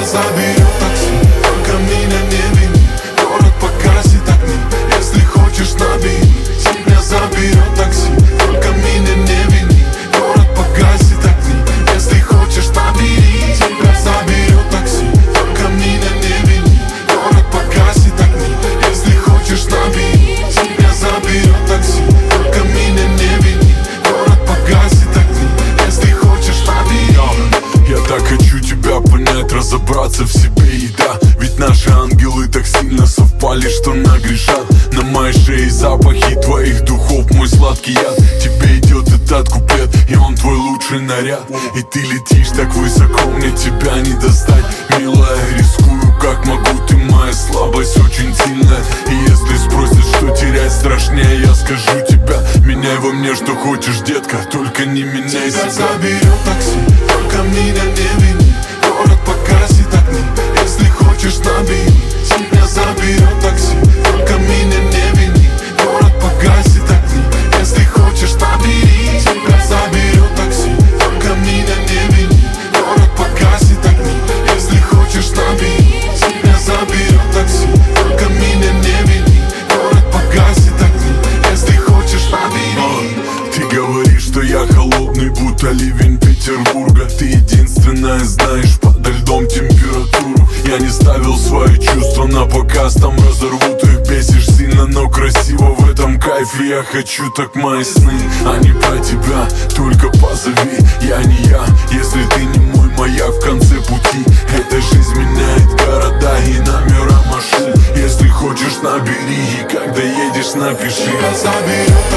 заберет такси, только меня не вини. Город погасит огни, если хочешь набери. Тебя заберет такси, только меня не вини. Город погасит огни, если хочешь набери. Тебя заберет такси, только меня не вини. Город погасит огни, если хочешь набери. Тебя заберет такси, только меня не вини. Город погасит огни, если хочешь набери. Я так хочу тебя понять, разобраться в себе, и да, ведь наши ангелы так сильно совпали, что нагрешат. На моей шее запахи твоих духов, мой сладкий яд. Тебе идет этот куплет, и он твой лучший наряд. И ты летишь так высоко, мне тебя не достать. Милая, рискую как могу, ты моя слабость очень сильная. И если спросят, что терять страшнее, я скажу тебя: меняй во мне что хочешь, детка, только не меняй себя. Тебя заберет такси, только меня не вини. Город погасит огни, если хочешь набери. Тебя заберет такси, только меня не вини. Город погасит огни, если хочешь набери. Тебя заберет такси, только меня не вини. Город погасит огни, если хочешь набери. Тебя заберет такси, только меня не вини. Город погасит огни, если хочешь набери. Ты говоришь, что я холодный, будто ливень Петербурга. Ты единственная знаешь подо льдом температуру. Я не ставил свои чувства на показ, там разорвут их. Бесишь сильно, но красиво, в этом кайф. И я хочу так мои сны, а не про тебя, только позови. Я не я, если ты не мой маяк в конце пути. Эта жизнь меняет города и номера машин. Если хочешь набери, и когда едешь напиши. Тебя заберет